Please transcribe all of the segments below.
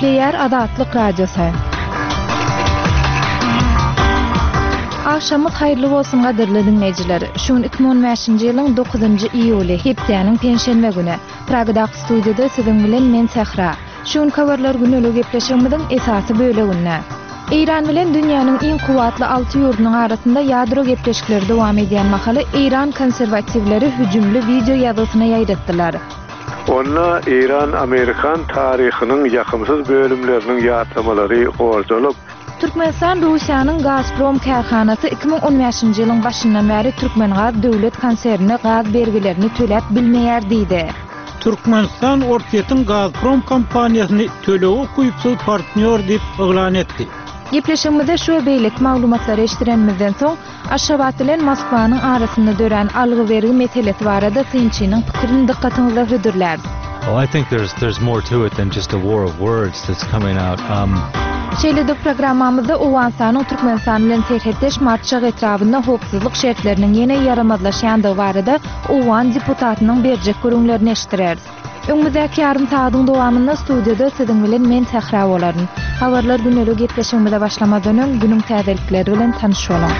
Nükleer Adatlyk Radiosu. Akşamyz haýyrly bolsun gaderli dinleýijiler. Şuň 2015-nji ýylyň 9-njy iýuly, hepdeniň penşenbe güni. Pragadaky studiýada siziň bilen men Sehra. Şuň kawarlar güneli gepleşigimiziň esasy böleginde. İran bilen dünýäniň iň kuwatly 6 ýurdunyň arasynda ýadro gepleşikleri dowam edýän mahaly İran konserwatiwleri hüjümli video ýazysyny ýaýratdylar. Onna İran Amerikan taryhynyň ýakymsyz bölümleriniň ýatlamalary gorjulup, Türkmenistan Russiýanyň Gazprom karhanasy 2015-nji ýylyň başyndan bäri Türkmengaz döwlet konsernine gaz bergilerini töläp bilmeýär diýdi. Türkmenistan ortaýyň Gazprom kompaniýasyny töleği kuýupsyz partner diýip oglan etdi. Gepleşigimizde şu beýlik maglumatlary eşitdirenmizden soň Aşgabat bilen Moskwanyň arasynda dören algy bergi meselesi barada synçynyň pikirini dikkatiňizde hödürler. Well, I think there's more to it than just a war of words that's coming out. Şeýle programmamyzda Owensanyň Türkmenistan bilen serhetdeş marşak etrafynda howpsuzlyk şertleriniň ýene ýaramazlaşýandygy barada Owan deputatynyň berjek görüňlerini eşitdireriz. Öňümüzdäki ýarym saýdyň dowamynda studiýada siziň bilen men Sehra bolaryn. Habarlar güneli gepleşigimize başlamadan öň günüň täzelikleri bilen tanyşalım.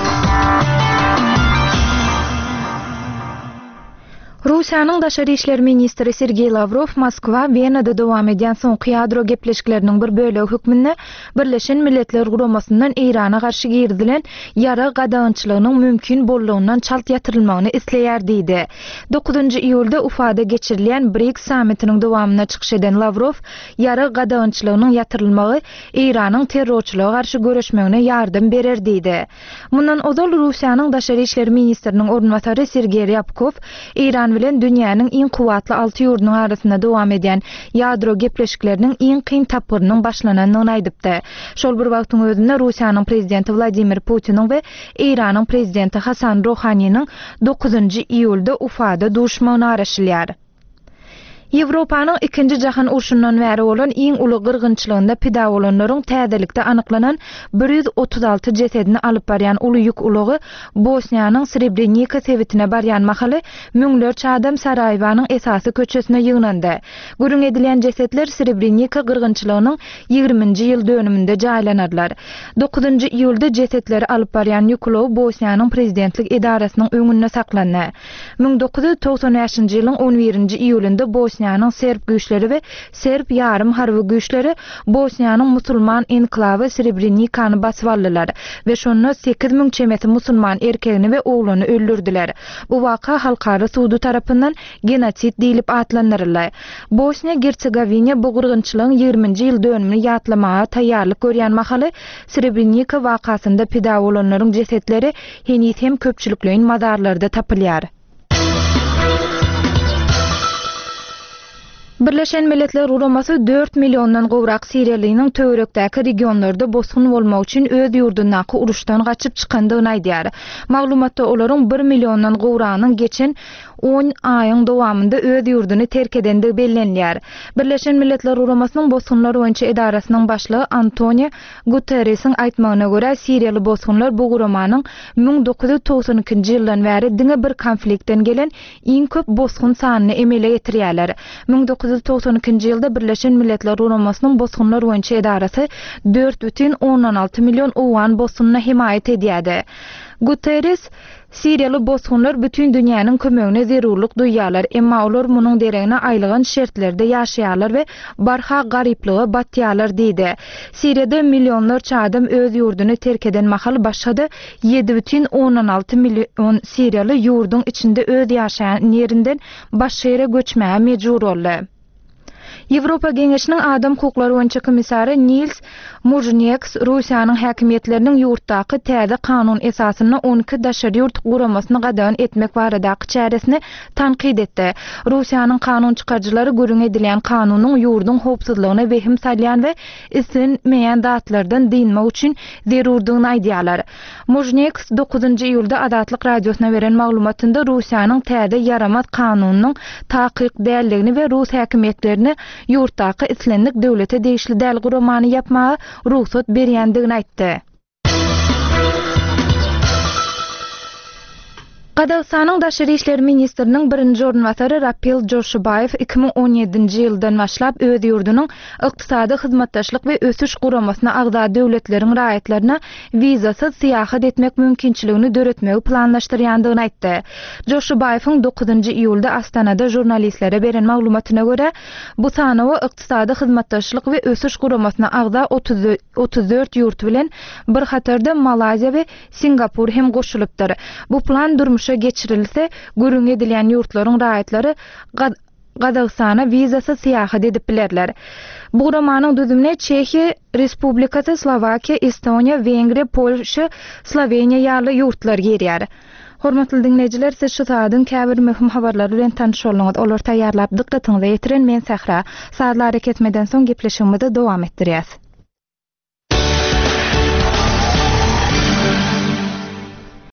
Russiýanyň Daşary işler ministri Sergey Lavrov Moskwa Venada dowam edýän soňky ýadro gepleşikleriniň bir bölegi hükmünde Birleşen Milletler Guramasyndan Irana garşy girdilen ýara gadagynçylygynyň mümkin bollugynyň çalt ýatyrylmagyny isleýär diýdi. 9-njy iýulda Ufada geçirilen BRICS sammitining dowamyna çykyş eden Lavrov ýara gadagynçylygynyň ýatyrylmagy Iranyň terrorçylyga garşy göreşmegine ýardam berer diýdi. Mundan ozal Russiýanyň Daşary işler ministriniň ornwatary Sergey Ryabkov İran bilen dünýäniň iň kuwatly 6 ýurdunyň arasynda dowam edýän ýadro gepleşikleriniň iň kyn tapyrynyň başlananyny aýdypdy. Şol bir wagtyň özünde Russiýanyň prezidenti Vladimir Putiniň we İranyň prezidenti Hasan Rohanynyň 9-njy iýulda Ufada duruşmagyny araşdyrýar. Ýewropanyň 2-nji jahan urşundan bäri bolan iň uly gyrgynçylygynda pida bolanlaryň täzelikde anyklanan 136 jesedini alyp barýan uly ýük ulygy Bosniýanyň Srebrenica sewitine barýan mahaly müňlerçe adam Sarajewanyň esasy köçesine ýygnandy. Gürüň edilen jesetler Srebrenica gyrgynçylygynyň 20-nji ýyl dönüminde jaýlanarlar. 9-njy iýulda jesetleri alyp barýan ýük ulygy Bosniýanyň prezidentlik edarasynyň öňünde saklandy. 1995-nji ýylyň 11-nji iýulynda Bosniýanyň Serb güýçleri we Serb ýarym harby güýçleri Bosniýanyň musulman enklawy Srebrenicany basyp aldylar we şonu 8000 çemeti musulman erkegini we oglany öldürdiler. Bu waka halkara sudy tarapyndan genosit diýilip atlandyrylar. Bosniýa-Hersegovina bu gyrgynçylygyň 20-nji ýyl dönümini ýatlamaga taýýarlyk görýän mahaly Srebrenica wakasynda pida bolanlaryň jesetleri hem köpçülikliň mazarlarynda tapylýar. Birleşen Milletler Guramasy 4 milyondan gowrak Siriýalynyň töwerekdäki regionlarda bosgun bolmak üçin öz ýurdundaky uruşdan gaçyp çykandygyny aýdýar. Maglumatda olaryň 1 milyondan gowranyň geçen 10 aýyň dowamynda öz ýurduny terk edendigi bellenýär. Birleşen Milletler Guramasynyň bosgunlar boýunça edarasynyň başlygy Antonio Guterresiň aýtmagyna görä Siriýaly bosgunlar bu guramanyň 1992-nji ýyldan bäri diňe bir konfliktden gelen iň köp bosgun sanyny emele getirýärler. 1992-nji ýylda Birleşen Milletler Guramasynyň bosgunlar boýunça edarasy 4,16 milyon owan bosgunna himayet edýärdi. Guterres Siriýaly bosgunlar bütün dünýäniň kömegine zerurlyk duýýarlar, emma olar munyň deregine aýlygan şertlerde ýaşaýarlar we barha garyplygy batýarlar diýdi. Siriýada milyonlarça adam öz ýurduny terk eden mahaly başlady 7,16 milyon Siriýaly ýurdun içinde öz ýaşaýan ýerinden başga ýere göçmäge mejbur boldy. Ýewropa Geňeşiniň adam hukuklary boýunça komissary Nils Murzhnieks Russiýanyň häkimetleriniň ýurtdaky täze kanun esasyny 12 daşary ýurt guramasyny gadagan etmek baradaky çäresini tanqid etdi. Russiýanyň kanun çykarjylary görüň edilen kanunyň ýurdun howpsuzlygyna wehim salýan we islenmeýän datlardan diňmek üçin zerurdygyny aýdýarlar. Murzhnieks 9-njy iýulda Adatlyk radiosyna beren maglumatynda Russiýanyň täze ýaramaz kanunynyň takyk däldigini we Rus häkimetlerini ýurtdaky islendik döwlete degişli däl guramany ýapmagy ruhsat berýändigini aýtdy. Qazaqstanyň Daşary işleri ministriniň birinji ornwasary Rapil Joşubayew 2017-nji ýyldan başlap öz ýurdunyň ykdysady hyzmatdaşlyk we ösüş guramasyna agza döwletleriň raýatlaryna wizasyz syýahat etmek mümkinçiligini döretmegi planlaşdyrýandygyny aýtdy. Joşubayewiň 9-njy iýulda Astanada jurnalistlere beren maglumatyna görä, bu sanawy ykdysady hyzmatdaşlyk we ösüş guramasyna agza 34 ýurt bilen bir hatarda Malaziýa we Singapur hem goşulypdyr. Bu plan durmuşa geçirilse, görüň edilýän ýurtlaryň raýatlary Qazaqstana wizasyz syýahat edip bilerler. Bu guramanyň düzümine Çehiýa Respublikasy, Slovakiýa, Estoniýa, Wengriýa, Polşa, Sloveniýa ýaly ýurtlar girýär. Hormatly dinleýijiler, siz şu saatyň käbir möhüm habarlary bilen tanış bolňyz. Olar taýýarlap diqqatyňyza ýetiren men Sahra. Saatlar ketmeden soň gepleşigimizi dowam etdirýäs.